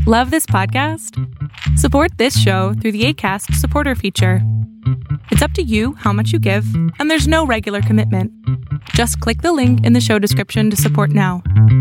Love this podcast? Support this show through the Acast supporter feature. It's up to you how much you give, and there's no regular commitment. Just click the link in the show description to support now.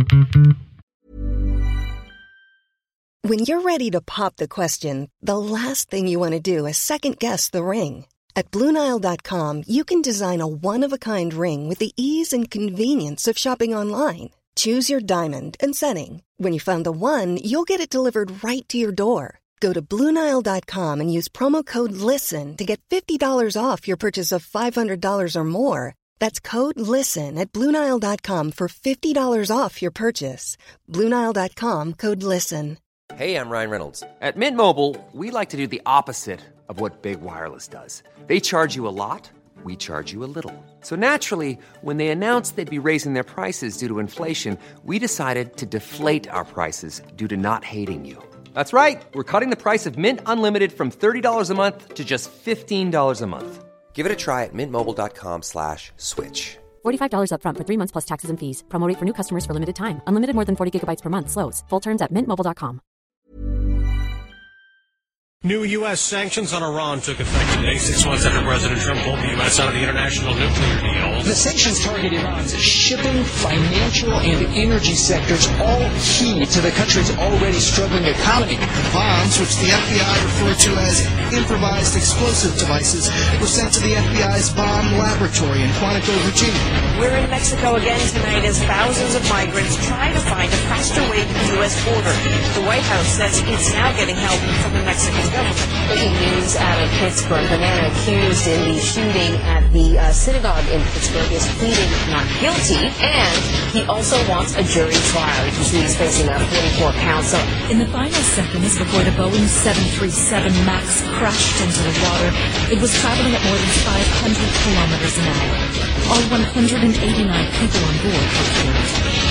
When you're ready to pop the question, the last thing you want to do is second-guess the ring. At BlueNile.com, you can design a one-of-a-kind ring with the ease and convenience of shopping online. Choose your diamond and setting. When you find the one, you'll get it delivered right to your door. Go to BlueNile.com and use promo code LISTEN to get $50 off your purchase of $500 or more. That's code LISTEN at BlueNile.com for $50 off your purchase. BlueNile.com, code LISTEN. Hey, I'm Ryan Reynolds. At Mint Mobile, we like to do the opposite of what Big Wireless does. They charge you a lot. We charge you a little. So naturally, when they announced they'd be raising their prices due to inflation, we decided to deflate our prices due to not hating you. That's right. We're cutting the price of Mint Unlimited from $30 a month to just $15 a month. Give it a try at mintmobile.com/switch. $45 up front for 3 months plus taxes and fees. Promo rate for new customers for limited time. Unlimited more than 40 gigabytes per month. Slows full terms at mintmobile.com. New U.S. sanctions on Iran took effect today, 6 months after President Trump pulled the U.S. out of the international nuclear deal. The sanctions target Iran's shipping, financial, and energy sectors, all key to the country's already struggling economy. The bombs, which the FBI referred to as improvised explosive devices, were sent to the FBI's bomb laboratory in Quantico, Virginia. We're in Mexico again tonight as thousands of migrants try to find a faster way to the U.S. border. The White House says it's now getting help from the Mexican government. Breaking news out of Pittsburgh. The man accused in the shooting at the synagogue in Pittsburgh is pleading not guilty, and he also wants a jury trial. You can see he's facing a 44 counts. In the final seconds before the Boeing 737 MAX crashed into the water, it was traveling at more than 500 kilometers an hour. All 189 people on board were killed.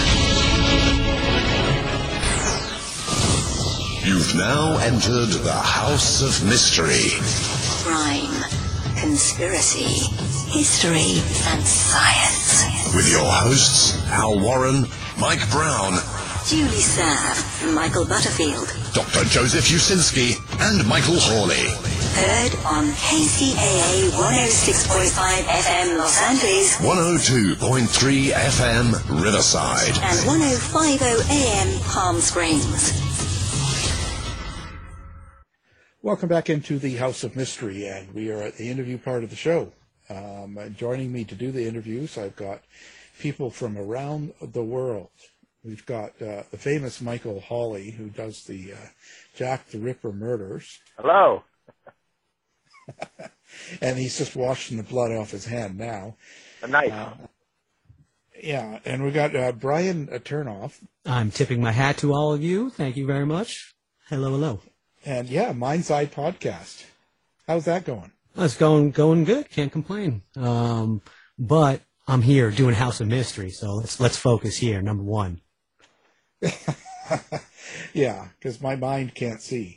You've now entered the House of Mystery. Crime, conspiracy, history, and science. With your hosts, Hal Warren, Mike Brown, Julie Sav, Michael Butterfield, Dr. Joseph Usinski, and Michael Hawley. Heard on KCAA 106.5 FM Los Angeles, 102.3 FM Riverside, and 105.0 AM Palm Springs. Welcome back into the House of Mystery, and we are at the interview part of the show. Joining me to do the interviews, I've got people from around the world. We've got the famous Michael Hawley, who does the Jack the Ripper murders. Hello. And he's just washing the blood off his hand now. A knife. Yeah, and we got Brian Turnoff. I'm tipping my hat to all of you. Thank you very much. Hello, hello. And yeah, Mind's Eye Podcast. How's that going? It's going good. Can't complain. But I'm here doing House of Mystery, so let's focus here. Number one. Yeah, because my mind can't see.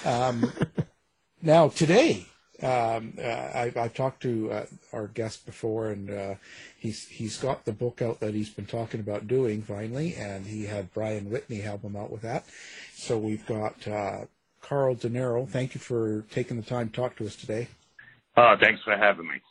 Now today, I've talked to our guest before, and he's got the book out that he's been talking about doing finally, and he had Brian Whitney help him out with that. So we've got Carl De Niro. Thank you for taking the time to talk to us today. Thanks for having me.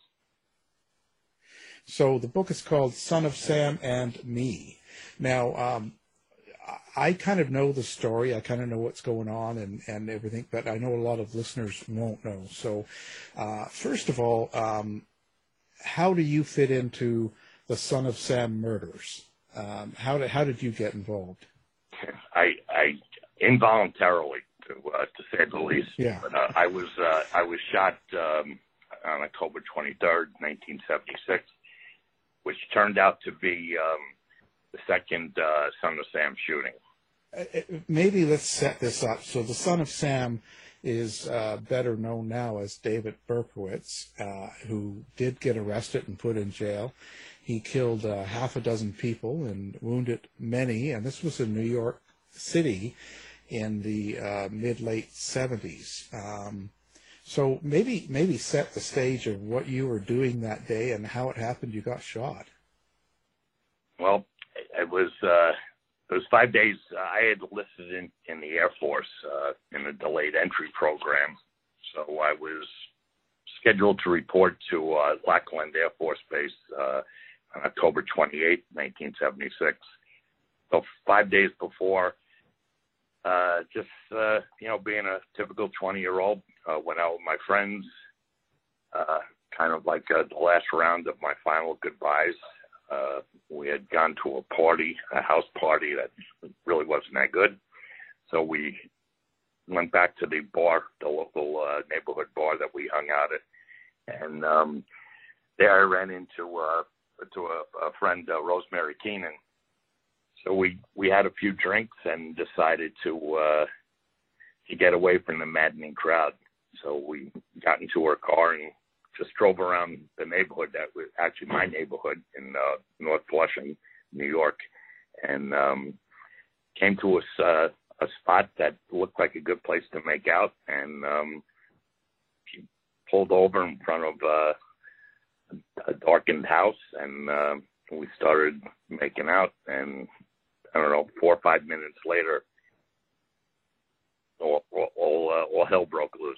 So the book is called Son of Sam and Me. Now, I kind of know the story. I kind of know what's going on and everything, but I know a lot of listeners won't know. So first of all, how do you fit into the Son of Sam murders? How did you get involved? I involuntarily, to say the least. Yeah. But I was shot on October 23rd, 1976, which turned out to be the second Son of Sam shooting. Maybe let's set this up. So the Son of Sam is better known now as David Berkowitz, who did get arrested and put in jail. He killed half a dozen people and wounded many, and this was in New York City in the mid-late 70s. So maybe set the stage of what you were doing that day and how it happened you got shot. Well, it was those 5 days, I had enlisted in the Air Force in a delayed entry program. So I was scheduled to report to Lackland Air Force Base on October 28, 1976. So 5 days before, being a typical 20-year-old, went out with my friends, kind of like the last round of my final goodbyes. We had gone to a house party that really wasn't that good. So we went back to the bar, the local neighborhood bar that we hung out at. And there I ran into a friend, Rosemary Keenan. So we had a few drinks and decided to get away from the maddening crowd. So we got into her car and just drove around the neighborhood that was actually my neighborhood in North Flushing, New York, and came to a spot that looked like a good place to make out. And she pulled over in front of a darkened house, and we started making out. And I don't know, 4 or 5 minutes later, all hell broke loose.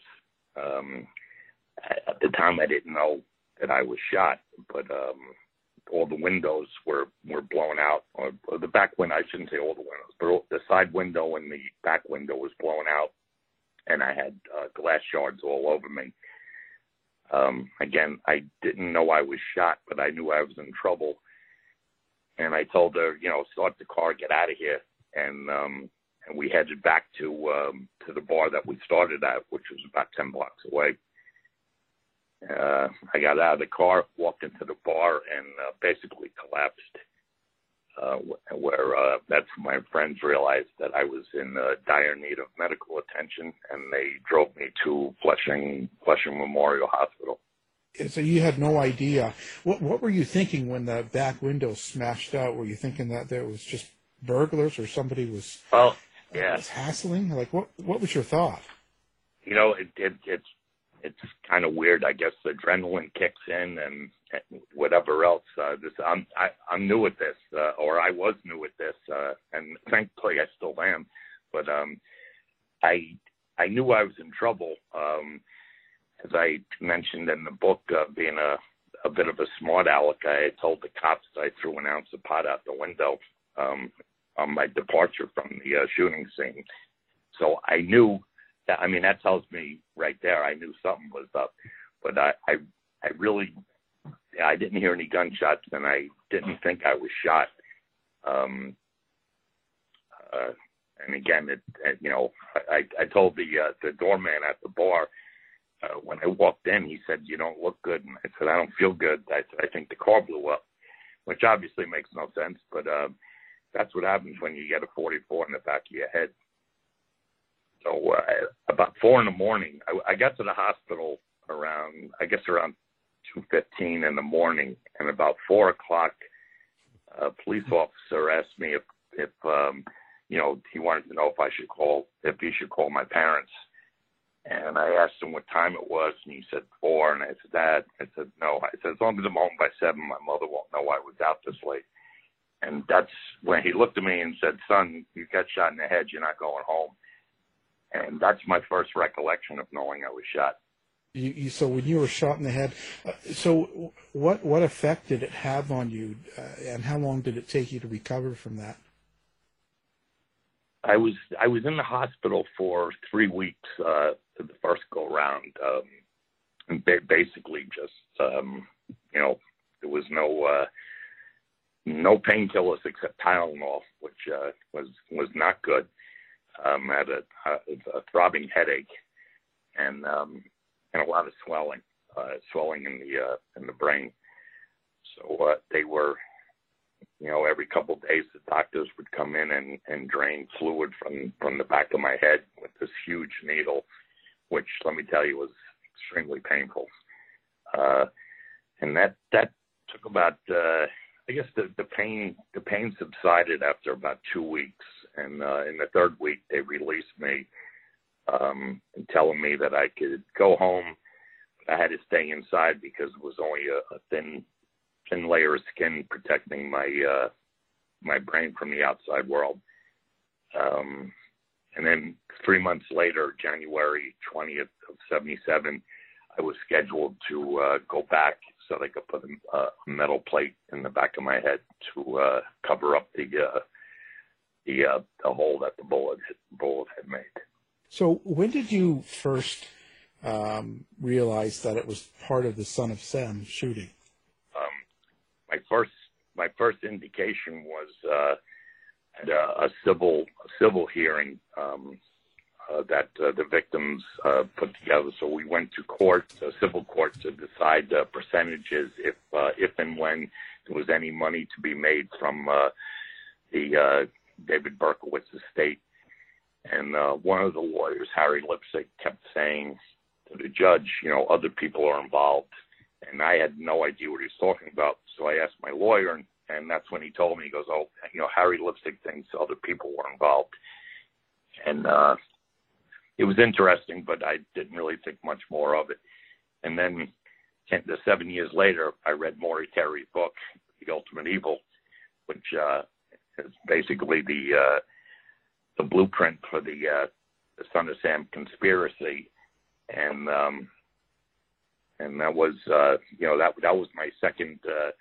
At the time, I didn't know that I was shot, but all the windows were blown out. Or the back window, I shouldn't say all the windows, but the side window and the back window was blown out, and I had glass shards all over me. Again, I didn't know I was shot, but I knew I was in trouble. And I told her, start the car, get out of here. And we headed back to the bar that we started at, which was about 10 blocks away. I got out of the car, walked into the bar, and basically collapsed. That's my friends realized that I was in dire need of medical attention, and they drove me to Flushing Memorial Hospital. So you had no idea. What were you thinking when the back window smashed out? Were you thinking that there was just burglars or somebody was was hassling? Like what was your thought? It's kind of weird. I guess the adrenaline kicks in and whatever else. I'm new at this, or I was new at this, and thankfully I still am. But I knew I was in trouble. As I mentioned in the book, being a bit of a smart aleck, I had told the cops I threw an ounce of pot out the window on my departure from the shooting scene. So I knew that. I mean, that tells me right there I knew something was up. But I really didn't hear any gunshots, and I didn't think I was shot. And again, I told the doorman at the bar. When I walked in, he said, "You don't look good." And I said, "I don't feel good." I said, "I think the car blew up," which obviously makes no sense, but that's what happens when you get a .44 in the back of your head. So about 4 a.m, I got to the hospital around 2:15 in the morning, and about 4 o'clock, a police officer asked me if he wanted to know if he should call my parents. And I asked him what time it was, and he said 4. And I said, "Dad," I said, "No." I said, "As long as I'm home by 7, my mother won't know I was out this late." And that's when he looked at me and said, "Son, you got shot in the head. You're not going home." And that's my first recollection of knowing I was shot. So when you were shot in the head, so what effect did it have on you, and how long did it take you to recover from that? I was in the hospital for 3 weeks the first go round, and basically just there was no painkillers except Tylenol, which was not good. I had a throbbing headache and a lot of swelling in the brain. So they were. Every couple of days, the doctors would come in and drain fluid from the back of my head with this huge needle, which, let me tell you, was extremely painful. And that took about, I guess the pain subsided after about 2 weeks. And in the third week, they released me, and telling me that I could go home. I had to stay inside because it was only a thin layer of skin protecting my my brain from the outside world. And then 3 months later, January 20th of 1977, I was scheduled to go back so they could put a metal plate in the back of my head to cover up the hole that the bullet had made. So when did you first realize that it was part of the Son of Sam shooting? My first indication was at a civil hearing that the victims put together. So we went to court, civil court, to decide percentages if and when there was any money to be made from the David Berkowitz estate. And one of the lawyers, Harry Lipstick, kept saying to the judge, other people are involved. And I had no idea what he was talking about. So I asked my lawyer, and that's when he told me, he goes, Harry Lipstick thinks other people were involved. And it was interesting, but I didn't really think much more of it. And then 7 years later, I read Maury Terry's book, The Ultimate Evil, which is basically the blueprint for the Son of Sam conspiracy. And that was, that was my second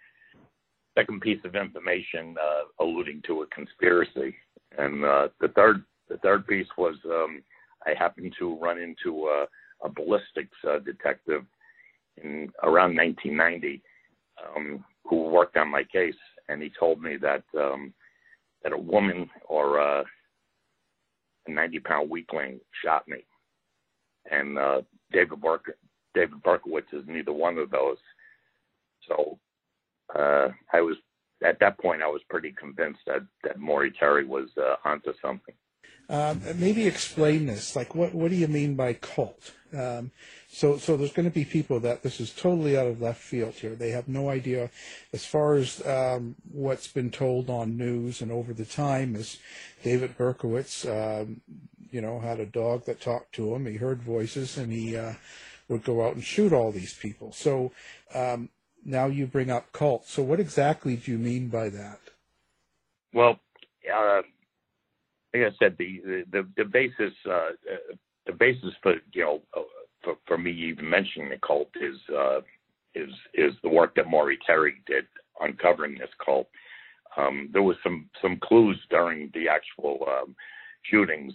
piece of information alluding to a conspiracy. And the third piece was I happened to run into a ballistics detective in around 1990 who worked on my case, and he told me that that a woman or a 90-pound weakling shot me, and David Berkowitz is neither one of those. So I was, at that point, I was pretty convinced that Maury Terry was onto something. Maybe explain this. Like, what do you mean by cult? So there's going to be people that this is totally out of left field here. They have no idea. As far as what's been told on news and over the time is David Berkowitz, had a dog that talked to him. He heard voices, and he would go out and shoot all these people. So now you bring up cult. So what exactly do you mean by that? Well, like I said, the basis for me even mentioning the cult is the work that Maury Terry did uncovering this cult. There was some clues during the actual shootings.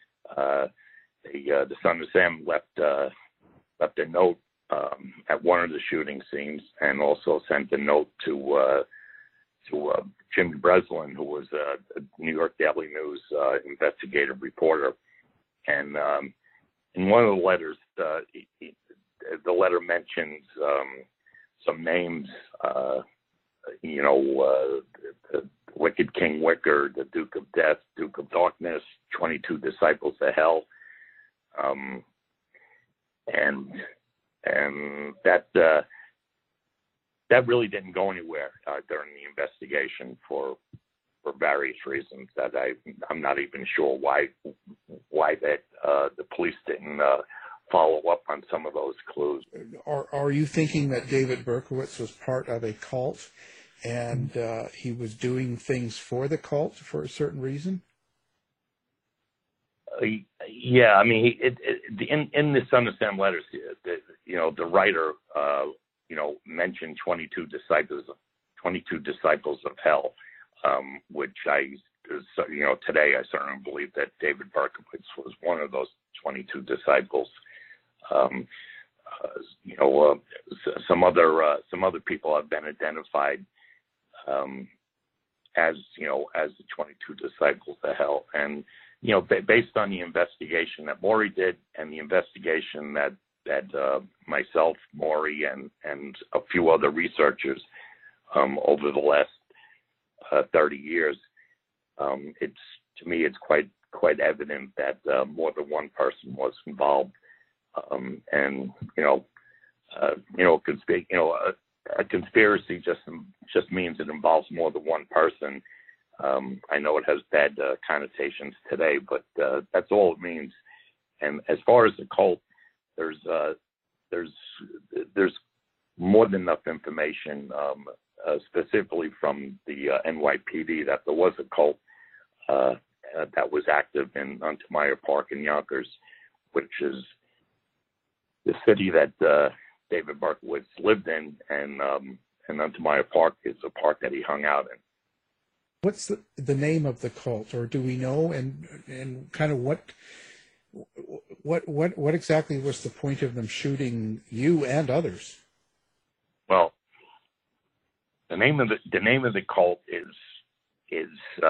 The Son of Sam left a note at one of the shooting scenes, and also sent a note to Jimmy Breslin, who was a New York Daily News investigative reporter. And in one of the letters, the letter mentions some names, the Wicked King Wicker, the Duke of Death, Duke of Darkness, 22 Disciples of Hell. And that really didn't go anywhere during the investigation for various reasons that I'm not even sure why that the police didn't follow up on some of those clues. Are you thinking that David Berkowitz was part of a cult, and he was doing things for the cult for a certain reason? Yeah, I mean, in the Son of Sam letters, the writer, mentioned 22 disciples of hell, which today I certainly believe that David Berkowitz was one of those 22 disciples. Some other people have been identified as the 22 disciples of hell, and based on the investigation that Maury did and the investigation that myself, Maury, and a few other researchers over the last 30 years, it's quite evident that more than one person was involved, a conspiracy just means it involves more than one person. I know it has bad connotations today, but that's all it means. And as far as the cult, there's more than enough information specifically from the NYPD, that there was a cult that was active in Untermeyer Park in Yonkers, which is the city that David Berkowitz lived in, and Untermeyer Park is a park that he hung out in. What's the name of the cult, or do we know, and kind of what exactly was the point of them shooting you and others? Well, the name of the cult is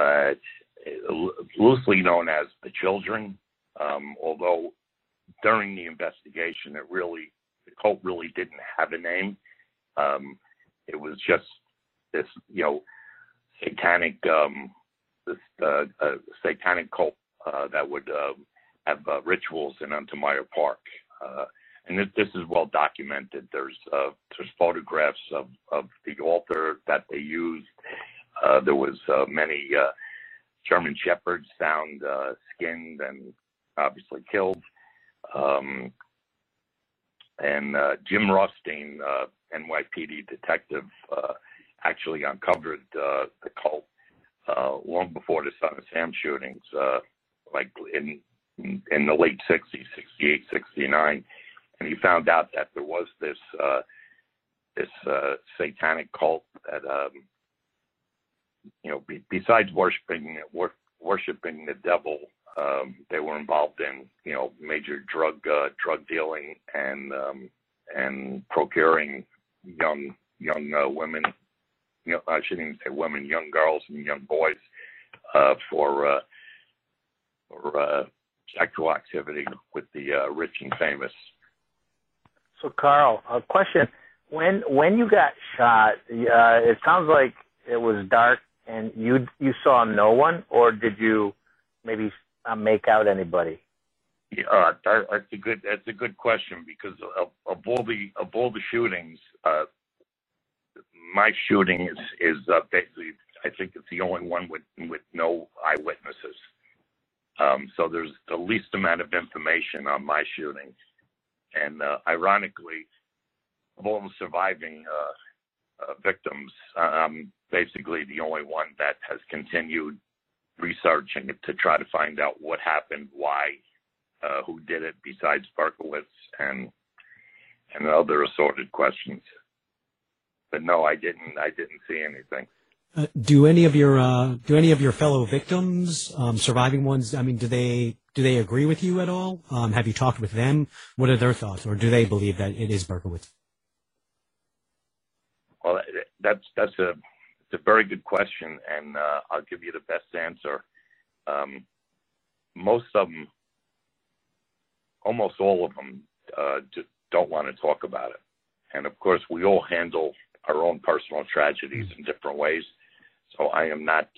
loosely known as the Children, although during the investigation, the cult really didn't have a name. It was just this, satanic, satanic cult that would have rituals in Untermeyer Park, and this is well documented. There's photographs of the altar that they used. There was many German shepherds found skinned and obviously killed. And Jim Rothstein, NYPD detective, actually uncovered the cult long before the Son of Sam shootings, like in the late 60s, 68, 69. And he found out that there was this satanic cult that, besides worshiping the devil, they were involved in, major drug dealing and procuring young women. I shouldn't even say women, young girls and young boys, for sexual activity with the rich and famous. So, Carl, a question: when you got shot, it sounds like it was dark and you saw no one, or did you maybe make out anybody? Yeah, that's a good question, because of all the shootings, my shooting is basically, I think it's the only one with no eyewitnesses. So there's the least amount of information on my shooting, and ironically, of all the surviving victims, I'm basically the only one that has continued researching it to try to find out what happened, why, who did it, besides Berkowitz and other assorted questions. But no, I didn't see anything. Do any of your fellow victims, surviving ones, do they agree with you at all? Have you talked with them? What are their thoughts, or do they believe that it is Berkowitz? Well, that's a very good question, and I'll give you the best answer. Most of them, almost all of them, just don't want to talk about it. And of course, we all handle our own personal tragedies in different ways. So I'm not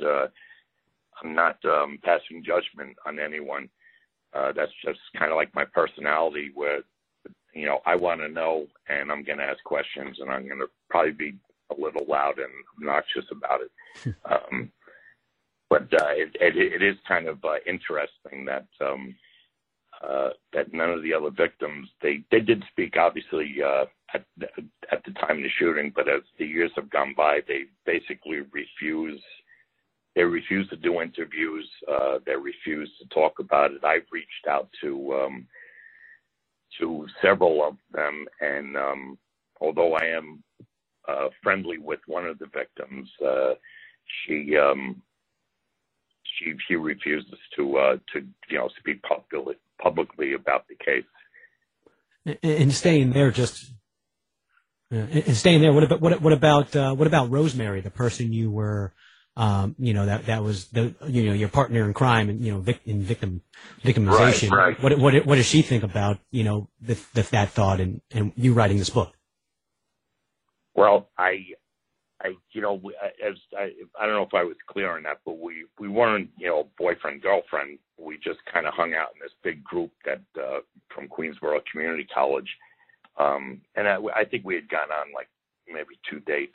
passing judgment on anyone. That's just kind of like my personality, where, I want to know, and I'm going to ask questions, and I'm going to probably be a little loud and obnoxious about it. But it is kind of interesting that that none of the other victims, they did speak, obviously, at the time of the shooting, but as the years have gone by, they basically refuse to do interviews. They refuse to talk about it. I've reached out to several of them, and although I am friendly with one of the victims, she refuses to speak publicly about the case. And staying there, What about Rosemary, the person you were, that was your partner in crime and in victimization. Right. What does she think about that thought and you writing this book? Well, I don't know if I was clear on that, but we weren't, boyfriend, girlfriend. We just kind of hung out in this big group that from Queensborough Community College. And I think we had gone on like maybe 2 dates.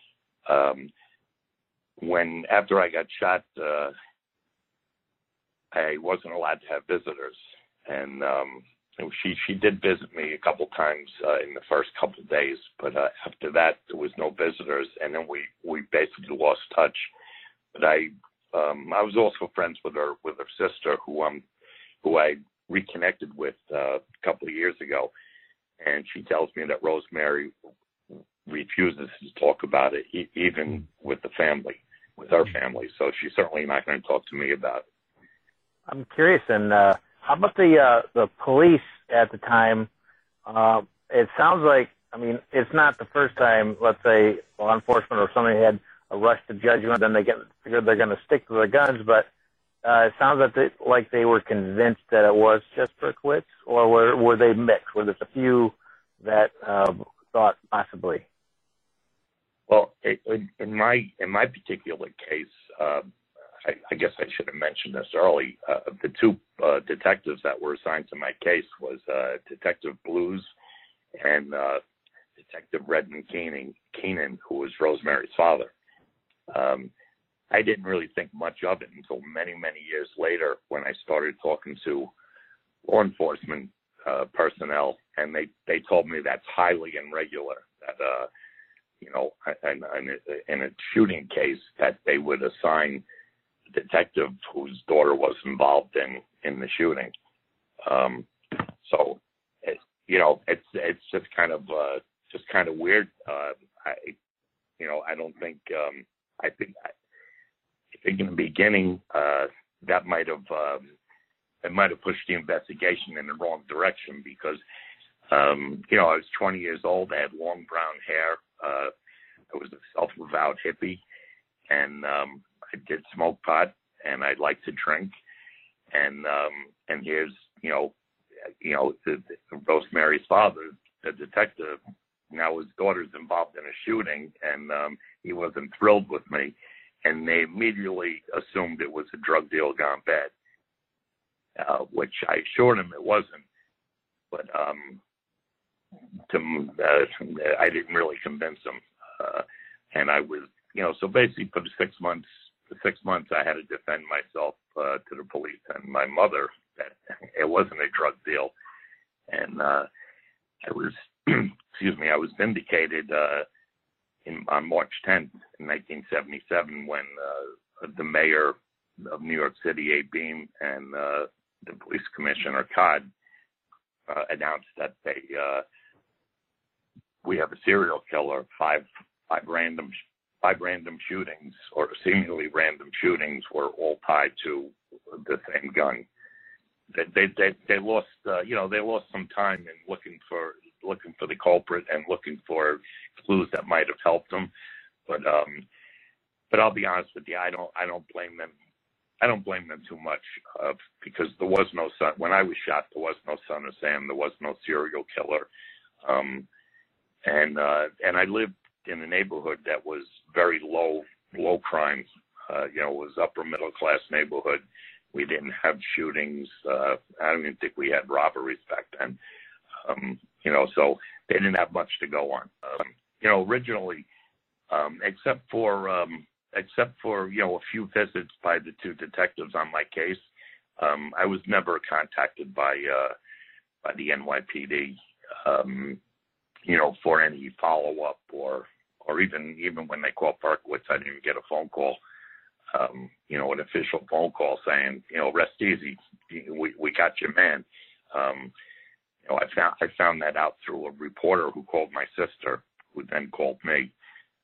After I got shot, I wasn't allowed to have visitors. And she did visit me a couple times in the first couple of days, but after that there was no visitors, and then we basically lost touch. But I was also friends with her sister, who I reconnected with a couple of years ago, and she tells me that Rosemary refuses to talk about it, even with her family. So she's certainly not going to talk to me about it. I'm curious, and how about the police at the time? It sounds like, I mean, it's not the first time, let's say, law enforcement or somebody had a rush to judgment, then they figured they're going to stick to their guns, but it sounds like they were convinced that it was just Berkowitz, or were they mixed? Were there a few that thought possibly? Well, in my particular case, I guess I should have mentioned this early. The two detectives that were assigned to my case was Detective Blues and Detective Redmond Keenan, who was Rosemary's father. I didn't really think much of it until many, many years later when I started talking to law enforcement personnel, and they told me that's highly irregular, that in a shooting case that they would assign a detective whose daughter was involved in the shooting. So it's just kind of weird. I don't think I think in the beginning that might have pushed the investigation in the wrong direction, because I was 20 years old. I had long brown hair. I was a self-avowed hippie, and I did smoke pot, and I liked to drink. And here's Rosemary's father, the detective. Now his daughter's involved in a shooting, and he wasn't thrilled with me, and they immediately assumed it was a drug deal gone bad, which I assured him it wasn't. But I didn't really convince him, and I was, so basically for the 6 months, I had to defend myself to the police and my mother that it wasn't a drug deal, and I was, I was vindicated on March 10th in 1977 when the mayor of New York City, Abe Beame, and the police commissioner, Codd, announced that we have a serial killer. Five random shootings, or seemingly random shootings, were all tied to the same gun. They lost they lost some time in looking for the culprit and looking for clues that might have helped them. But I'll be honest with you, I don't blame them. I don't blame them too much, because there was no son. When I was shot, there was no son of Sam. There was no serial killer. And I lived in a neighborhood that was very low crime. It was upper middle class neighborhood. We didn't have shootings. I don't even think we had robberies back then. So they didn't have much to go on. Originally, except for a few visits by the two detectives on my case, I was never contacted by the NYPD, for any follow up or even when they called Berkowitz, I didn't even get a phone call. An official phone call saying, rest easy, we got your man. I found that out through a reporter who called my sister, who then called me.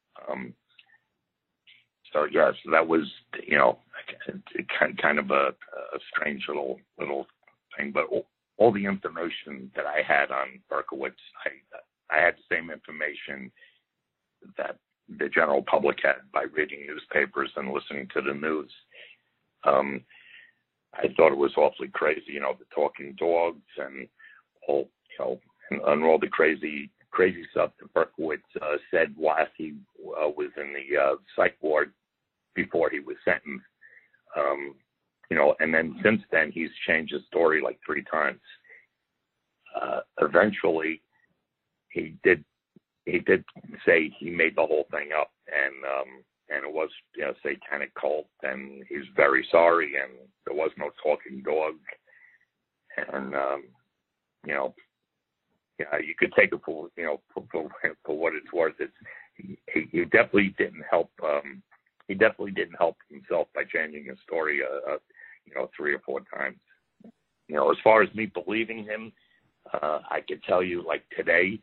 So that was, kind of a strange little thing. But all the information that I had on Berkowitz, I had the same information that the general public had by reading newspapers and listening to the news. I thought it was awfully crazy, the talking dogs and all, and all the crazy stuff that Berkowitz said while he was in the psych ward before he was sentenced. And then since then he's changed his story like 3 times. Eventually, he did say he made the whole thing up, and it was satanic cult, and he's very sorry, and there was no talking dog, and you could take it for what it's worth. He definitely didn't help. He definitely didn't help himself by changing his story, 3 or 4 times. As far as me believing him, I could tell you, like today,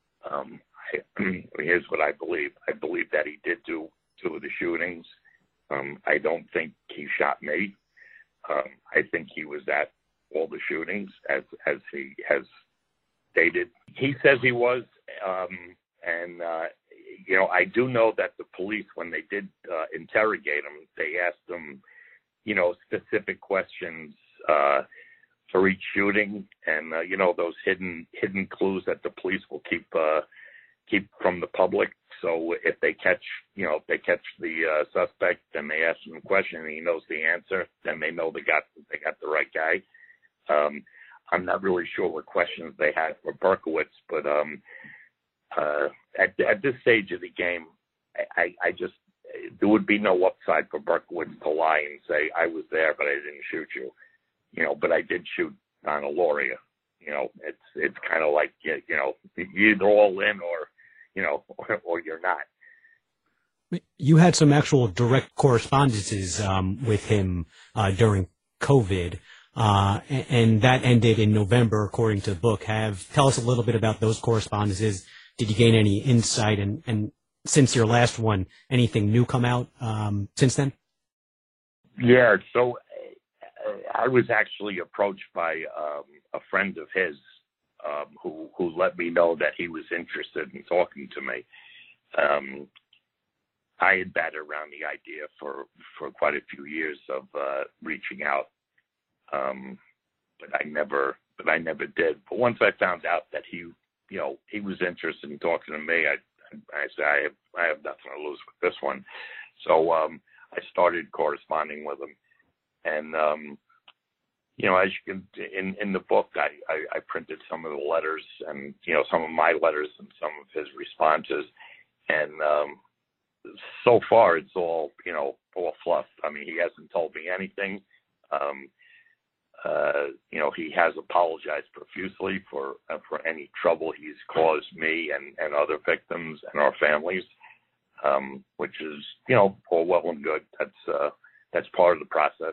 here's what I believe. I believe that he did do 2 of the shootings. I don't think he shot me. I think he was at all the shootings, as he has stated. He says he was, I do know that the police, when they did interrogate him, they asked him, specific questions for each shooting, and those hidden clues that the police will keep from the public. So if they catch the suspect, then they ask him a question and he knows the answer, then they know they got the right guy. I'm not really sure what questions they had for Berkowitz, but at this stage of the game, I just, there would be no upside for Berkowitz to lie and say, I was there, but I didn't shoot you. But I did shoot Donna Lauria. It's kind of like, you're either all in or you're not. You had some actual direct correspondences with him during COVID, and that ended in November, according to the book. Tell us a little bit about those correspondences. Did you gain any insight? And since your last one, anything new come out since then? Yeah, so I was actually approached by a friend of his who let me know that he was interested in talking to me. I had batted around the idea for quite a few years of reaching out, but I never did. But once I found out that he was interested in talking to me, I said, I have nothing to lose with this one. So I started corresponding with him, and as you can, in the book, I printed some of the letters and some of my letters and some of his responses, and so far it's all fluff. I mean, he hasn't told me anything. He has apologized profusely for any trouble he's caused me and other victims and our families, which is all well and good. That's part of the process.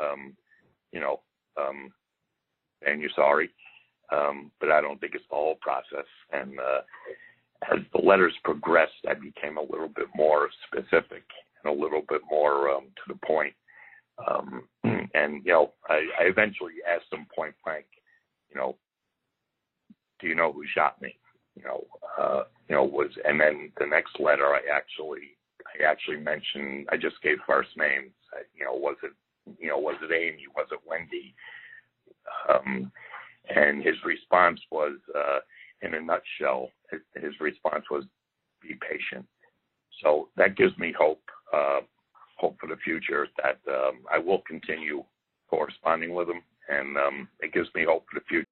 And you're sorry, but I don't think it's the whole process. And as the letters progressed, I became a little bit more specific and a little bit more to the point. And I eventually asked him point blank, do you know who shot me? And then the next letter I actually mentioned, I just gave first names. Was it Amy? Was it Wendy? And his response was, in a nutshell, his response was, be patient. So that gives me hope for the future that I will continue corresponding with him, and it gives me hope for the future.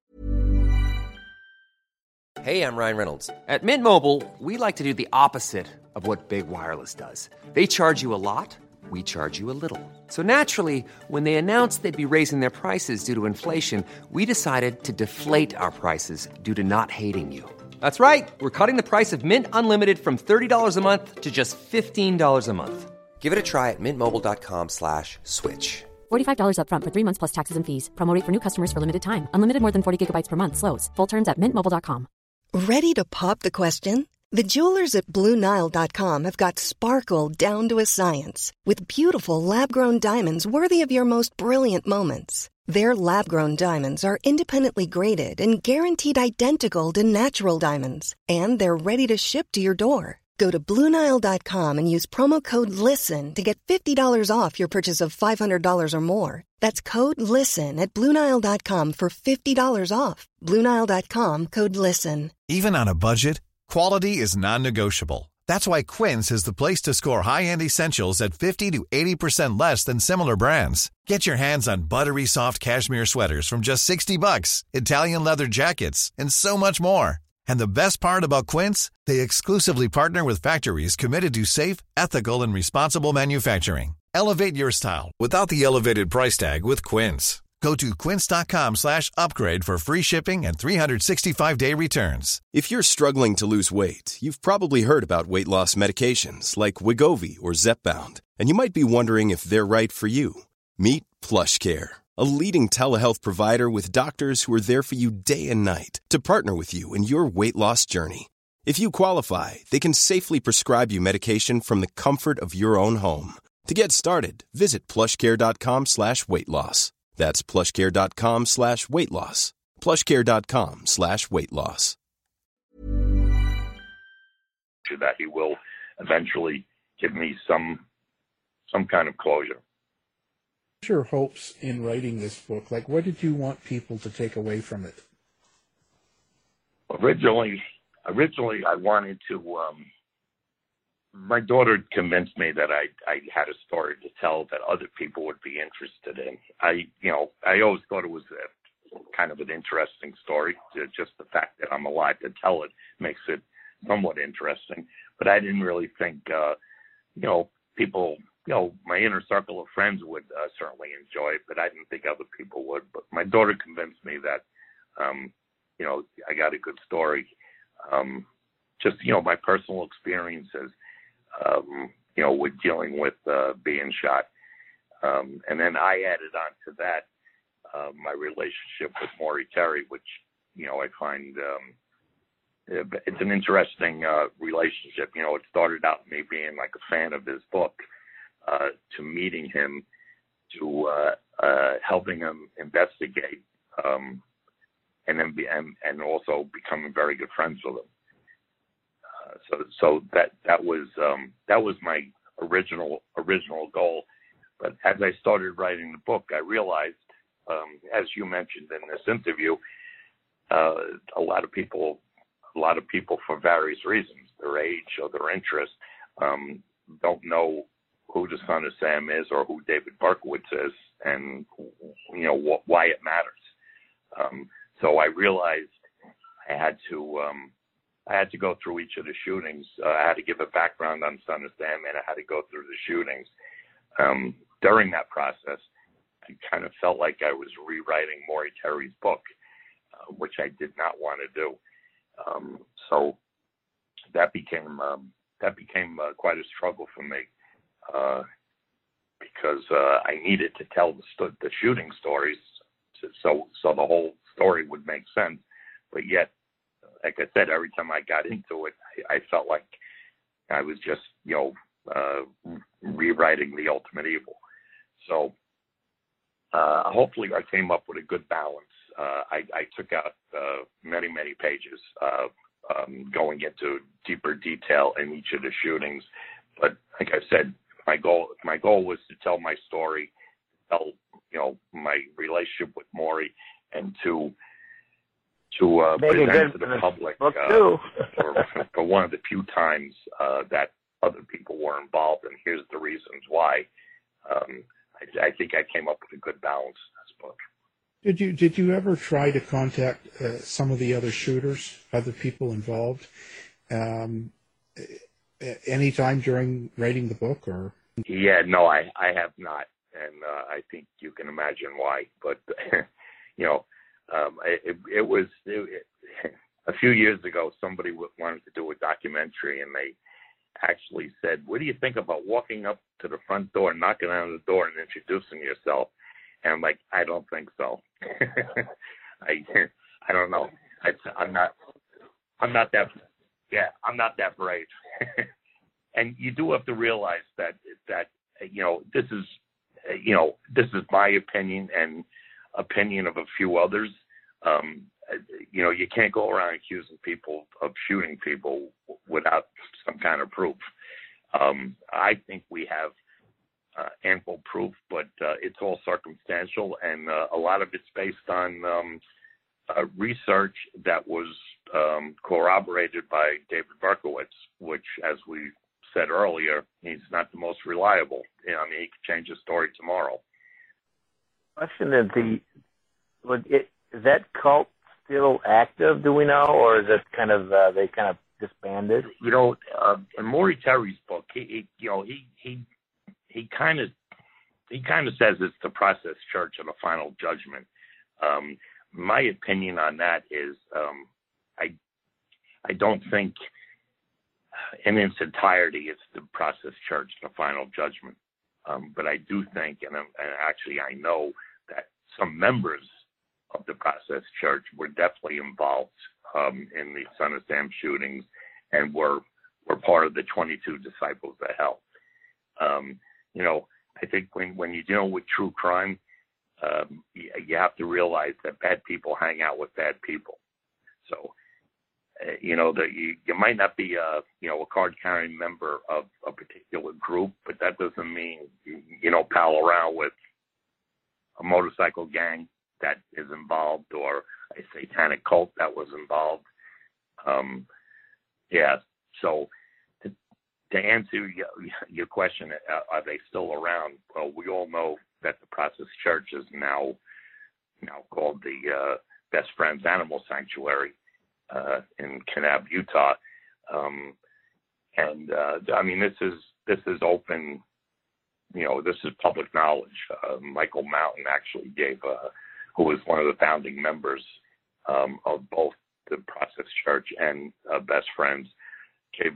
Hey, I'm Ryan Reynolds. At Mint Mobile, we like to do the opposite of what Big Wireless does. They charge you a lot. We charge you a little. So naturally, when they announced they'd be raising their prices due to inflation, we decided to deflate our prices due to not hating you. That's right. We're cutting the price of Mint Unlimited from $30 a month to just $15 a month. Give it a try at mintmobile.com/switch. $45 up front for 3 months plus taxes and fees. Promo rate for new customers for limited time. Unlimited more than 40 gigabytes per month slows. Full terms at mintmobile.com. Ready to pop the question? The jewelers at BlueNile.com have got sparkle down to a science with beautiful lab-grown diamonds worthy of your most brilliant moments. Their lab-grown diamonds are independently graded and guaranteed identical to natural diamonds, and they're ready to ship to your door. Go to BlueNile.com and use promo code LISTEN to get $50 off your purchase of $500 or more. That's code LISTEN at BlueNile.com for $50 off. BlueNile.com, code LISTEN. Even on a budget, quality is non-negotiable. That's why Quince is the place to score high-end essentials at 50 to 80% less than similar brands. Get your hands on buttery soft cashmere sweaters from just $60, Italian leather jackets, and so much more. And the best part about Quince, they exclusively partner with factories committed to safe, ethical, and responsible manufacturing. Elevate your style without the elevated price tag with Quince. Go to quince.com/upgrade for free shipping and 365-day returns. If you're struggling to lose weight, you've probably heard about weight loss medications like Wegovy or Zepbound, and you might be wondering if they're right for you. Meet PlushCare, a leading telehealth provider with doctors who are there for you day and night to partner with you in your weight loss journey. If you qualify, they can safely prescribe you medication from the comfort of your own home. To get started, visit plushcare.com/weightloss. That's plushcare.com/weightloss. plushcare.com/weightloss. That he will eventually give me some kind of closure. What's your hopes in writing this book? Like, what did you want people to take away from it? Originally I wanted to. My daughter convinced me that I had a story to tell that other people would be interested in. I always thought it was kind of an interesting story. Just the fact that I'm alive to tell it makes it somewhat interesting. But I didn't really think, people, my inner circle of friends would certainly enjoy it, but I didn't think other people would. But my daughter convinced me that, I got a good story. Just, my personal experiences, with dealing with being shot. And then I added on to that my relationship with Maury Terry, which, I find it's an interesting relationship. It started out me being like a fan of his book, to meeting him, to helping him investigate, and then and also becoming very good friends with him. So that was my original goal. But as I started writing the book, I realized, as you mentioned in this interview, a lot of people for various reasons, their age or their interest, don't know who the Son of Sam is or who David Berkowitz is, and why it matters. So I realized I had to go through each of the shootings. I had to give a background on Son of Sam, and I had to go through the shootings. During that process, I kind of felt like I was rewriting Maury Terry's book, which I did not want to do. So that became quite a struggle for me, because I needed to tell the shooting stories, so the whole story would make sense. But yet, like I said, every time I got into it, I felt like I was just, rewriting the ultimate evil. So hopefully I came up with a good balance. I took out many, many pages going into deeper detail in each of the shootings. But like I said, my goal was to tell my story, tell, my relationship with Maury, and to present to the public for one of the few times that other people were involved, and here's the reasons why. I think I came up with a good balance in this book. Did you ever try to contact some of the other shooters, other people involved, any time during writing the book, or? Yeah, no, I have not, and I think you can imagine why. But it was a few years ago. Somebody wanted to do a documentary, and they actually said, "What do you think about walking up to the front door, knocking on the door, and introducing yourself?" And I'm like, I don't think so. I don't know. I'm not that brave. And you do have to realize that this is my opinion and opinion of a few others. You can't go around accusing people of shooting people without some kind of proof. I think we have ample proof, but it's all circumstantial, and a lot of it's based on research that was corroborated by David Berkowitz, which, as we said earlier, he's not the most reliable. He could change his story tomorrow. Question is, is that cult still active? Do we know, or is it kind of they kind of disbanded? In Maury Terry's book, he kind of he kind of says it's the process church and the final judgment. My opinion on that is I don't think in its entirety it's the process church and the final judgment. But I do think, and actually I know that some members of the process church were definitely involved in the Son of Sam shootings and were part of the 22 disciples of hell. I think when you deal with true crime, you have to realize that bad people hang out with bad people. So, you might not be a card-carrying member of a particular group, but that doesn't mean you don't pal around with a motorcycle gang that is involved or a satanic cult that was involved. So to answer your question, are they still around? Well, we all know that the Process Church is now called the Best Friends Animal Sanctuary in Kanab, Utah. This is open. This is public knowledge. Michael Mountain actually who was one of the founding members of both the Process Church and Best Friends, gave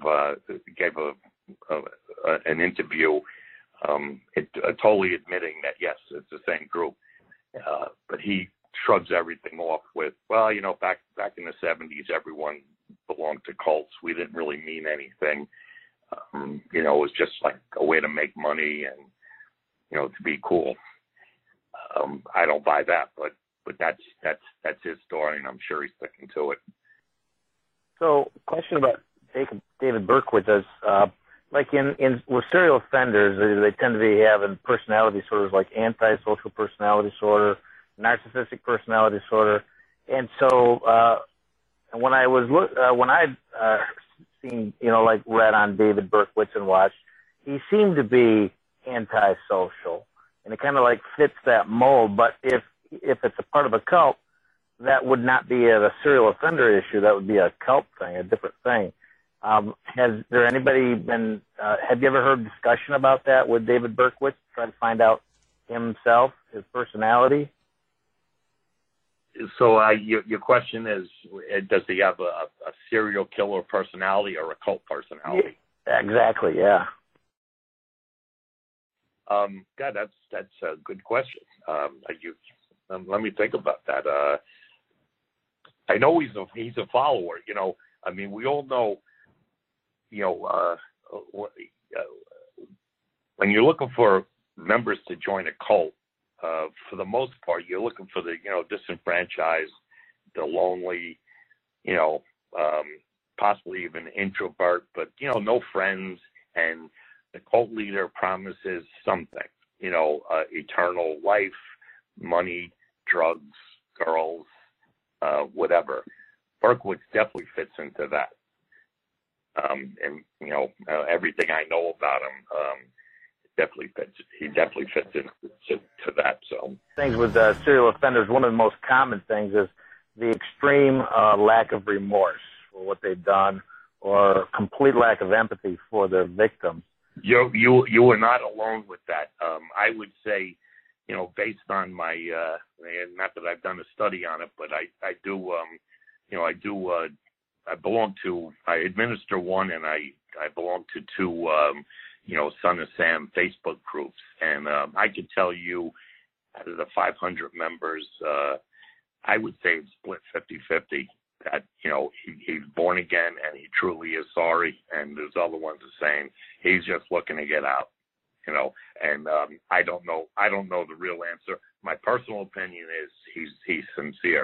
an interview, totally admitting that yes, it's the same group, but he shrugs everything off with, well, back in the 70s, everyone belonged to cults. We didn't really mean anything. It was just like a way to make money and to be cool. I don't buy that, but that's his story, and I'm sure he's sticking to it. So, question about David Berkowitz is, like with serial offenders, they tend to be having personality disorders like antisocial personality disorder, narcissistic personality disorder, and so when I'd seen, read on David Berkowitz and watched, he seemed to be antisocial, and it kind of fits that mold. But if it's a part of a cult, that would not be a serial offender issue. That would be a cult thing, a different thing. Has there anybody been? Have you ever heard discussion about that with David Berkowitz, try to find out himself, his personality? So your question is, does he have a serial killer personality or a cult personality? Yeah, exactly. Yeah. That's a good question. Let me think about that. I know he's a follower. We all know. When you're looking for members to join a cult, for the most part, you're looking for the disenfranchised, the lonely, possibly even introvert, but no friends, and the cult leader promises something, eternal life, money, drugs, girls, whatever. Berkowitz definitely fits into that. Everything I know about him, he definitely fits into that. So things with serial offenders, one of the most common things is the extreme lack of remorse for what they've done, or complete lack of empathy for their victims. You are not alone with that. I would say, based on my not that I've done a study on it, but I administer one, and I belong to two, Son of Sam Facebook groups. And I could tell you, out of the 500 members, I would say it's split 50-50, that, he's born again and he truly is sorry. And there's other ones that are saying he's just looking to get out, and I don't know the real answer. My personal opinion is he's sincere.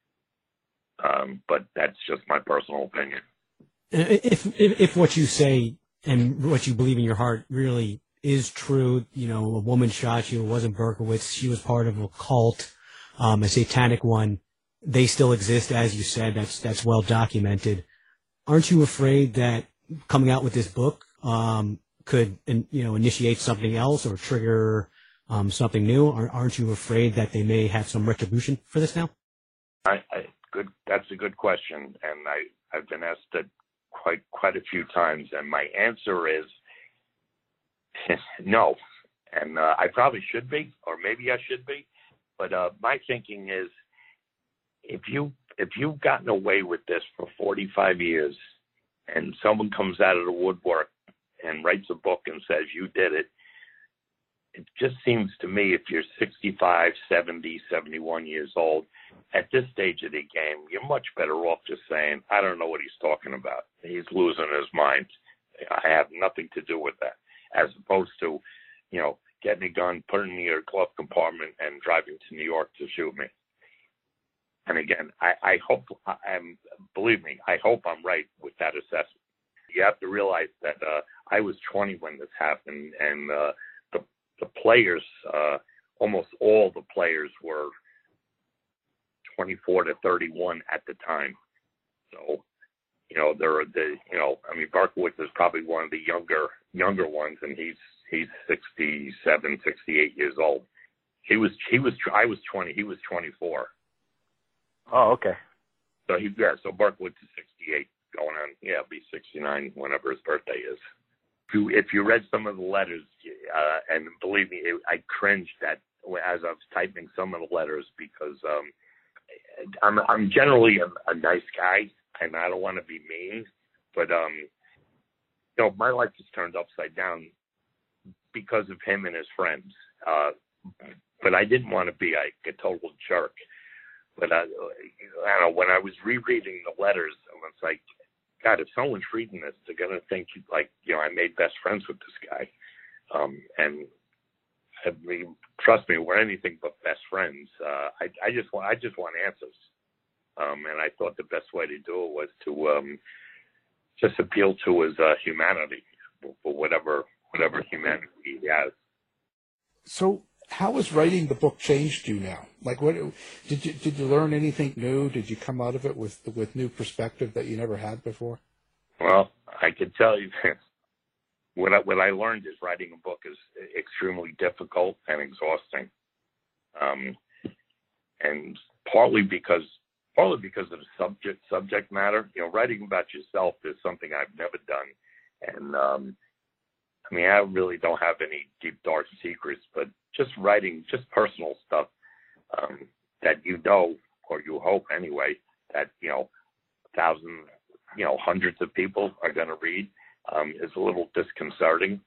But that's just my personal opinion. If what you say and what you believe in your heart really is true, a woman shot you, it wasn't Berkowitz, she was part of a cult, a satanic one, they still exist, as you said, that's well documented. Aren't you afraid that coming out with this book could initiate something else or trigger something new? Aren't you afraid that they may have some retribution for this now? That's a good question, and I've been asked it quite a few times, and my answer is no. And I probably should be, or maybe I should be. But my thinking is, if you've gotten away with this for 45 years, and someone comes out of the woodwork and writes a book and says you did it, it just seems to me if you're 65, 70, 71 years old, at this stage of the game, you're much better off just saying, I don't know what he's talking about. He's losing his mind. I have nothing to do with that, as opposed to, getting a gun, putting it in your glove compartment, and driving to New York to shoot me. And again, I hope believe me, I hope I'm right with that assessment. You have to realize that I was 20 when this happened, and the players, almost all the players were 24 to 31 at the time. So, Berkowitz is probably one of the younger ones, and he's 67, 68 years old. I was 20, he was 24. Oh, okay. So so Berkowitz is 68 going on. Yeah, he'll be 69 whenever his birthday is. If you read some of the letters, and believe me, I cringed as I was typing some of the letters, because I'm generally a nice guy, and I don't want to be mean, but my life is turned upside down because of him and his friends. But I didn't want to be a total jerk. But I don't know, when I was rereading the letters, I was like, God, if someone's reading this, they're going to think, I made best friends with this guy. And I mean, trust me, we're anything but best friends. I just want answers. And I thought the best way to do it was to just appeal to his humanity, for whatever humanity he has. So how has writing the book changed you now? Like, what did you learn anything new? Did you come out of it with new perspective that you never had before? Well, I can tell you this. What I learned is writing a book is extremely difficult and exhausting, and partly because of the subject matter. Writing about yourself is something I've never done, and I really don't have any deep, dark secrets, but just writing just personal stuff that or you hope anyway, that thousands, hundreds of people are going to read is a little disconcerting.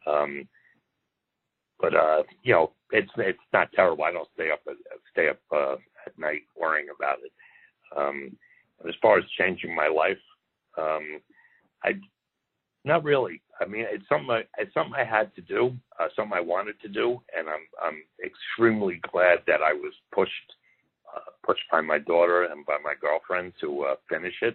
But it's not terrible. I don't stay up at night worrying about it. As far as changing my life, not really. It's something I had to do, something I wanted to do, and I'm extremely glad that I was pushed by my daughter and by my girlfriend to finish it.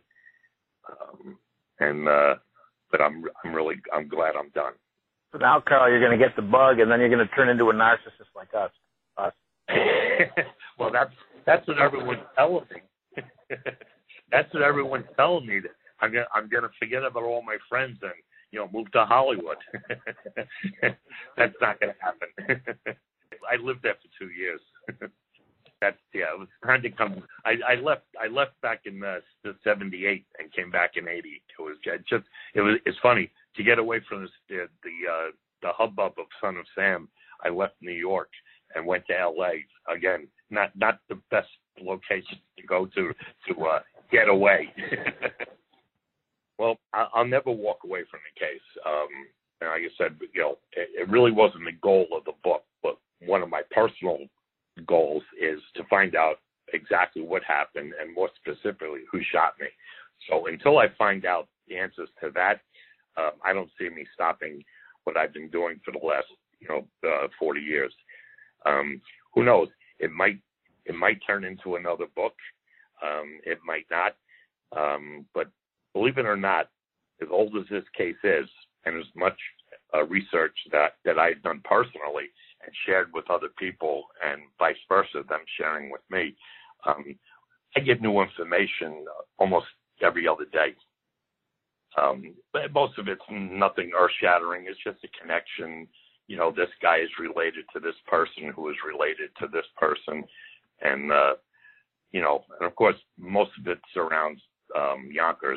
But I'm glad I'm done. So now, Carl, you're going to get the bug, and then you're going to turn into a narcissist like us. Well, that's what everyone's telling me. That's what everyone's telling me, that I'm gonna forget about all my friends and move to Hollywood. That's not gonna happen. I lived there for 2 years. It was time to come. I left back in the 78 and came back in 80. It's funny to get away from the hubbub of Son of Sam. I left New York and went to L.A. Again, not the best location to go to get away. Well, I'll never walk away from the case. And like I said, it really wasn't the goal of the book, but one of my personal goals is to find out exactly what happened, and more specifically, who shot me. So until I find out the answers to that, I don't see me stopping what I've been doing for the last 40 years. Who knows? It might turn into another book. It might not. But believe it or not, as old as this case is, and as much research that I've done personally and shared with other people, and vice versa, them sharing with me, I get new information almost every other day. But most of it's nothing earth-shattering. It's just a connection. This guy is related to this person who is related to this person. And, and of course, most of it surrounds Yonkers,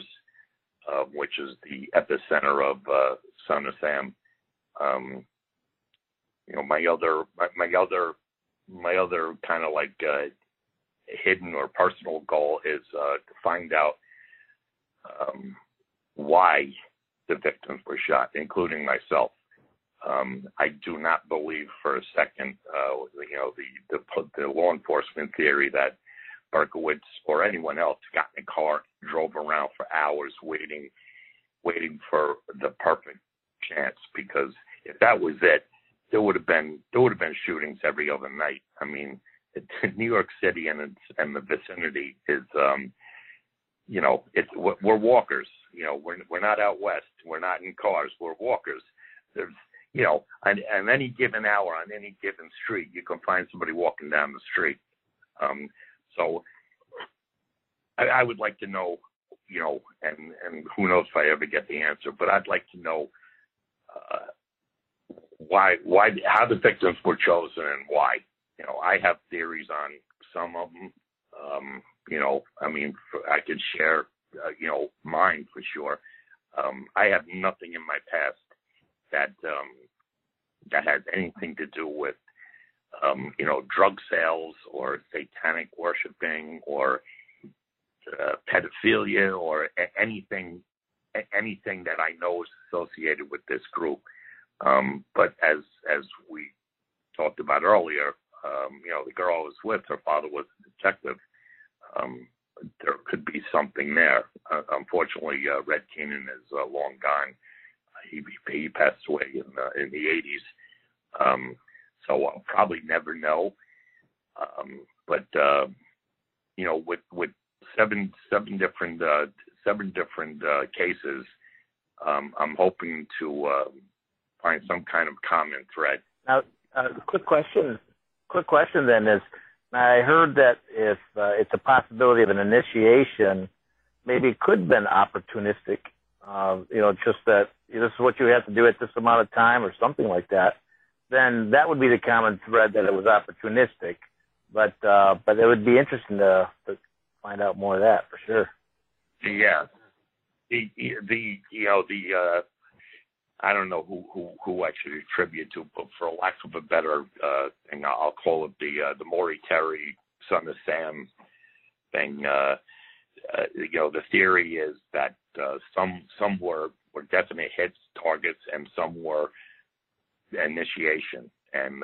which is the epicenter of Son of Sam. my other kind of like hidden or personal goal is to find out why the victims were shot, including myself. I do not believe for a second, the law enforcement theory that Berkowitz or anyone else got in a car, drove around for hours waiting for the perfect chance. Because if that was it, there would have been shootings every other night. I mean, New York City and the vicinity is, we're walkers. We're not out west. We're not in cars. We're walkers. There's, on any given hour, on any given street, you can find somebody walking down the street. So I would like to know, and who knows if I ever get the answer, but I'd like to know why, how the victims were chosen and why. I have theories on some of them. I could share, mine for sure. I have nothing in my past that has anything to do with, drug sales or satanic worshiping or pedophilia or anything that I know is associated with this group. But as we talked about earlier, the girl I was with, her father was a detective. There could be something there. Unfortunately, Red Keenan is long gone. He passed away in the 80s. So I'll probably never know. But with seven different cases, I'm hoping to find some kind of common thread. Now, quick question then is, I heard that if it's a possibility of an initiation, maybe it could have been opportunistic. Just that this is what you have to do at this amount of time or something like that. Then that would be the common thread, that it was opportunistic. But it would be interesting to find out more of that for sure. Yeah, I don't know who I should attribute to, but for lack of a better thing, I'll call it the Maury Terry, son of Sam thing. The theory is that some were definite hits, targets, and some were initiation. And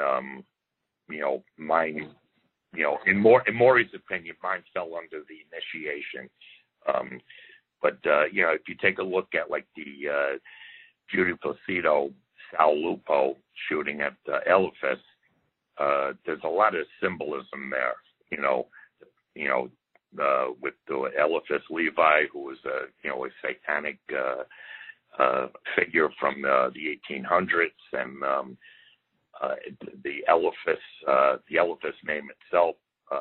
mine, in Maury's opinion, mine fell under the initiation. But if you take a look at like the Judy Placido, Sal Lupo shooting at Eliphas, there's a lot of symbolism there. With the Eliphas Levi, who was a satanic figure from the 1800s, and the Eliphas name itself.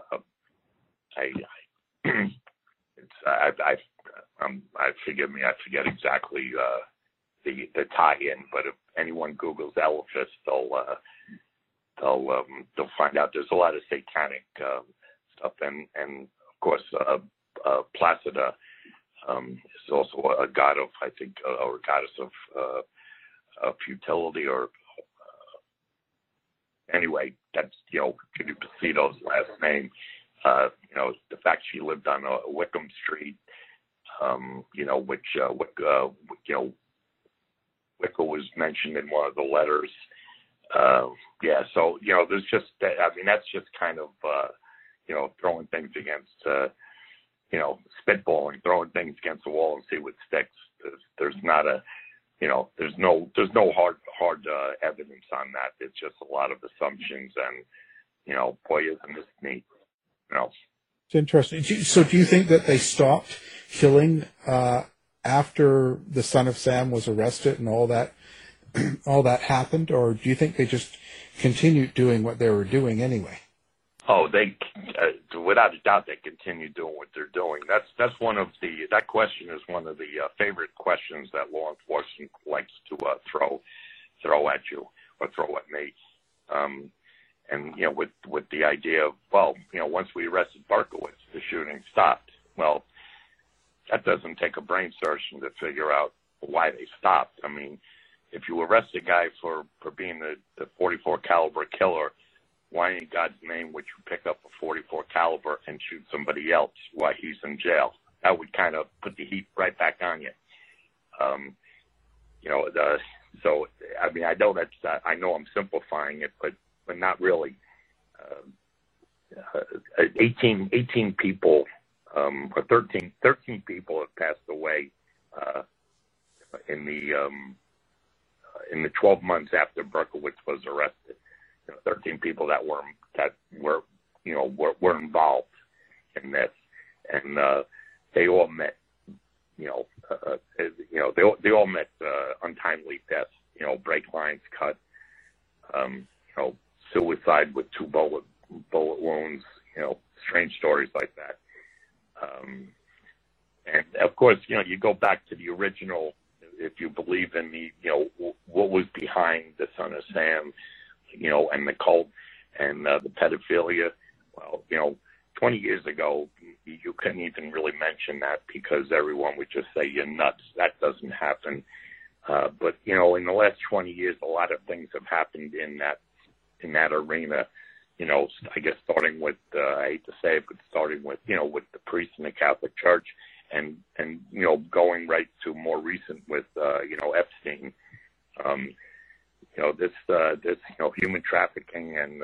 Forgive me, I forget exactly the tie-in, but if anyone Googles Eliphas, they'll find out there's a lot of satanic stuff, and of course Placida is also a god of, I think, or a goddess of futility, or anyway, that's Judy Placido's last name. The fact she lived on Wickham Street, which Wicca was mentioned in one of the letters. So there's just, that's just kind of throwing things against, spitballing, throwing things against the wall and see what sticks. There's not a, there's no hard evidence on that. It's just a lot of assumptions, and boy, isn't this neat. It's interesting. So do you think that they stopped killing after the son of Sam was arrested and all that happened, or do you think they just continued doing what they were doing anyway? Oh, they without a doubt they continue doing what they're doing. That question is one of the favorite questions that law enforcement likes to throw at you or throw at me. And with the idea of, once we arrested Berkowitz, the shooting stopped. Well, that doesn't take a brain surgeon to figure out why they stopped. I mean, if you arrest a guy for being the 44 caliber killer, why in God's name would you pick up a 44 caliber and shoot somebody else while he's in jail? That would kind of put the heat right back on you. So I mean, I know I know I'm simplifying it, but not really. 18 people, or 13 people have passed away in the 12 months after Berkowitz was arrested. 13 people that were involved in this, and they all met. They all met untimely deaths. Brake lines cut. Suicide with 2 bullet wounds. Strange stories like that. And of course, you go back to the original. If you believe in what was behind the Son of Sam, and the cult and the pedophilia. Well, 20 years ago, you couldn't even really mention that because everyone would just say you're nuts. That doesn't happen. But in the last 20 years, a lot of things have happened in that arena. I guess starting with I hate to say it, but starting with with the priests in the Catholic Church, and going right to more recent with Epstein. This human trafficking and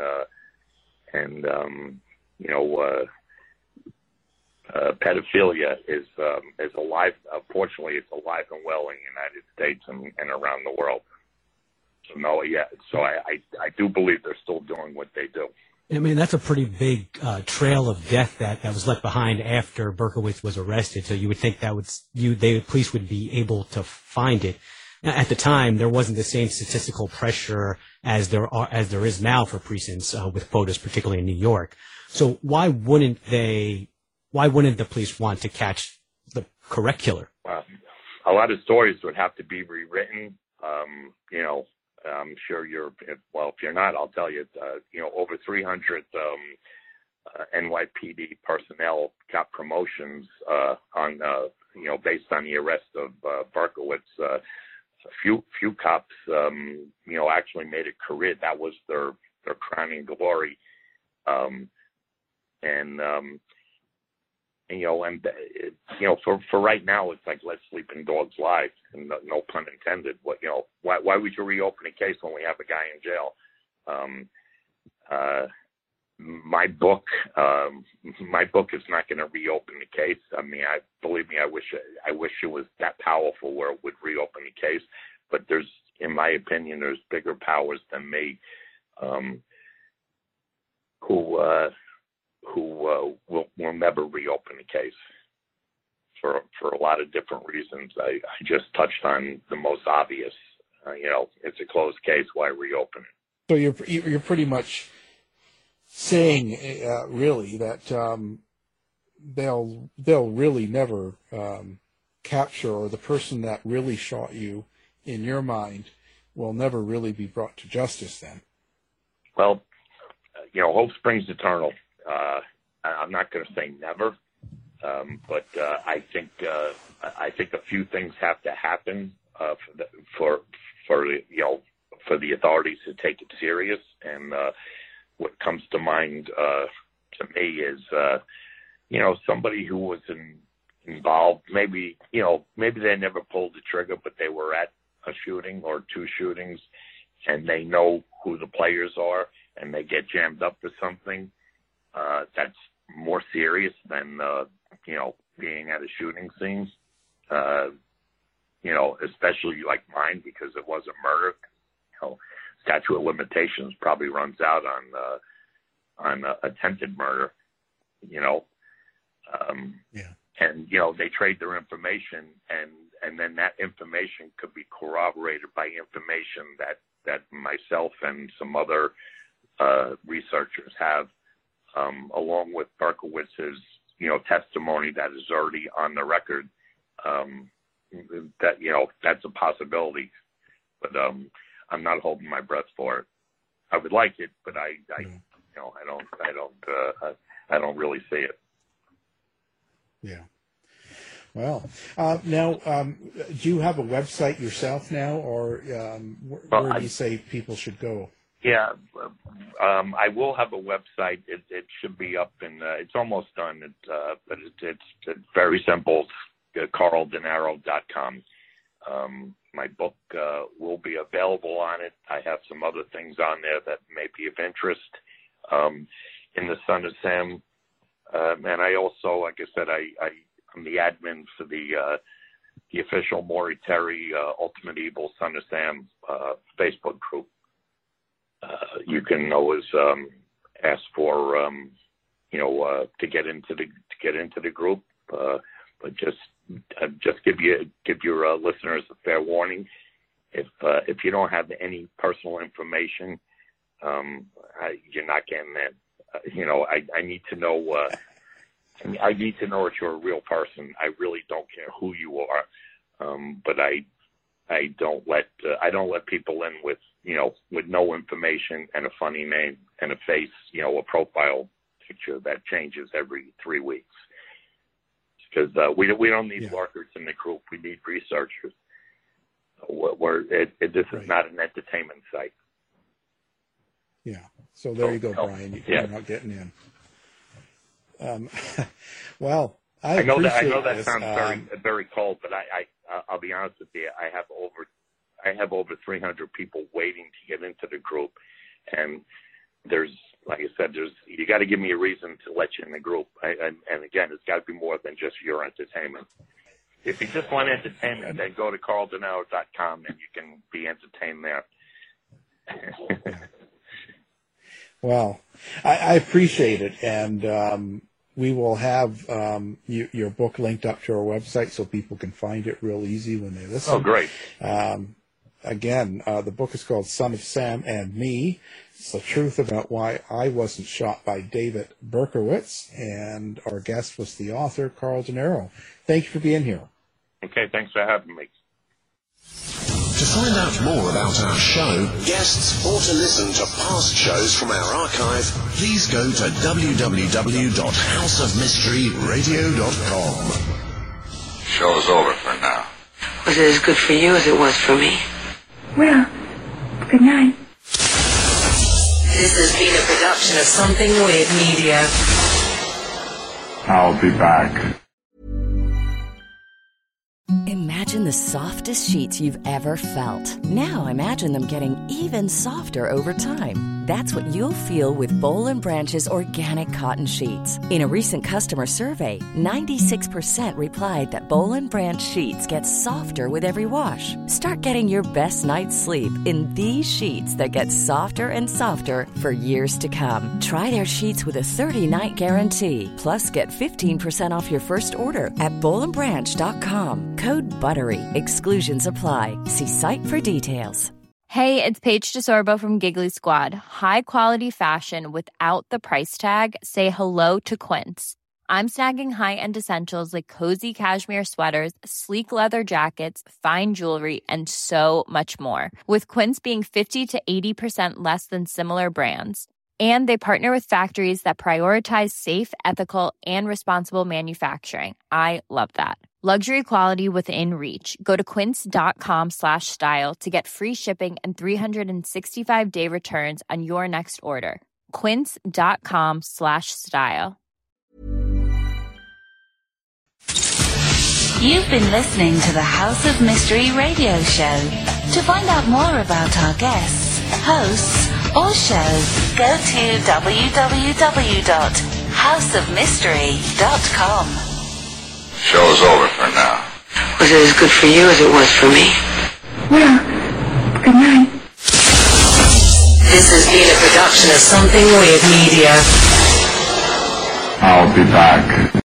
pedophilia is alive. Unfortunately, it's alive and well in the United States and around the world. So I do believe they're still doing what they do. I mean, that's a pretty big trail of death that was left behind after Berkowitz was arrested. So you would think that the police would be able to find it. At the time, there wasn't the same statistical pressure as there is now for precincts with quotas, particularly in New York. So why wouldn't the police want to catch the correct killer? Well, a lot of stories would have to be rewritten. I'm sure if you're not, I'll tell you, over 300 NYPD personnel got promotions based on the arrest of Berkowitz. A few cops, actually made a career. That was their crowning glory. For right now, it's like let's sleep in dogs' lives, and no pun intended. Why would you reopen a case when we have a guy in jail? My book is not going to reopen the case. I mean, believe me, I wish it was that powerful where it would reopen the case. But in my opinion, there's bigger powers than me, who will never reopen the case for a lot of different reasons. I just touched on the most obvious. It's a closed case. Why reopen it? So you're pretty much saying really that they'll really never capture, or the person that really shot you, in your mind, will never really be brought to justice then. Well, hope springs eternal. I'm not going to say never, but I think a few things have to happen for the authorities to take it serious. And what comes to mind to me is somebody who was involved. Maybe they never pulled the trigger, but they were at a shooting or 2 shootings, and they know who the players are, and they get jammed up for something. That's more serious than being at a shooting scene. Especially like mine, because it was a murder. Statute of limitations probably runs out on attempted murder. And they trade their information, and then that information could be corroborated by information that myself and some other researchers have, along with Berkowitz's testimony that is already on the record. That's a possibility, but I'm not holding my breath for it. I would like it, but I don't really see it. Yeah. Well, now, do you have a website yourself now, or where do you say people should go? Yeah, I will have a website. It should be up, and it's almost done. But it's very simple. CarlDenaro.com. My book will be available on it. I have some other things on there that may be of interest. In the Son of Sam, and I also, like I said, I'm the admin for the official Maury Terry Ultimate Evil Son of Sam Facebook group. You can always ask for to get into the group, but just give your listeners a fair warning. If you don't have any personal information, you're not getting in. I need to know. I need to know if you're a real person. I really don't care who you are, but I don't let people in with no information and a funny name and a face, a profile picture that changes every 3 weeks. Because we don't need lurkers in the group. We need researchers. This is not an entertainment site. Yeah. So there you go, Brian. You're not getting in. Well, I know that sounds very very cold, but I'll be honest with you. I have over 300 people waiting to get into the group, and there's, like I said, you got to give me a reason to let you in the group. And again, it's got to be more than just your entertainment. If you just want entertainment, then go to CarlDenaro.com and you can be entertained there. Well, I appreciate it, and we will have your book linked up to our website so people can find it real easy when they listen. Oh, great. Again, the book is called Son of Sam and Me. It's the truth about why I wasn't shot by David Berkowitz, and our guest was the author, Carl Denaro. Thank you for being here. Okay, thanks for having me. To find out more about our show, guests, or to listen to past shows from our archive, please go to www.houseofmysteryradio.com. Show's over for now. Was it as good for you as it was for me? Well, good night. This has been a production of Something Weird Media. I'll be back. Imagine the softest sheets you've ever felt. Now imagine them getting even softer over time. That's what you'll feel with Boll & Branch's organic cotton sheets. In a recent customer survey, 96% replied that Boll & Branch sheets get softer with every wash. Start getting your best night's sleep in these sheets that get softer and softer for years to come. Try their sheets with a 30-night guarantee. Plus, get 15% off your first order at BollandBranch.com. Code BUTTERY. Exclusions apply. See site for details. Hey, it's Paige DeSorbo from Giggly Squad. High quality fashion without the price tag. Say hello to Quince. I'm snagging high-end essentials like cozy cashmere sweaters, sleek leather jackets, fine jewelry, and so much more. With Quince being 50 to 80% less than similar brands. And they partner with factories that prioritize safe, ethical, and responsible manufacturing. I love that. Luxury quality within reach. Go to quince.com/style to get free shipping and 365-day returns on your next order. Quince.com/style. You've been listening to the House of Mystery radio show. To find out more about our guests, hosts, or shows, go to www.houseofmystery.com. Show's over for now. Was it as good for you as it was for me? Well, good night. This has been a production of Something Weird Media. I'll be back.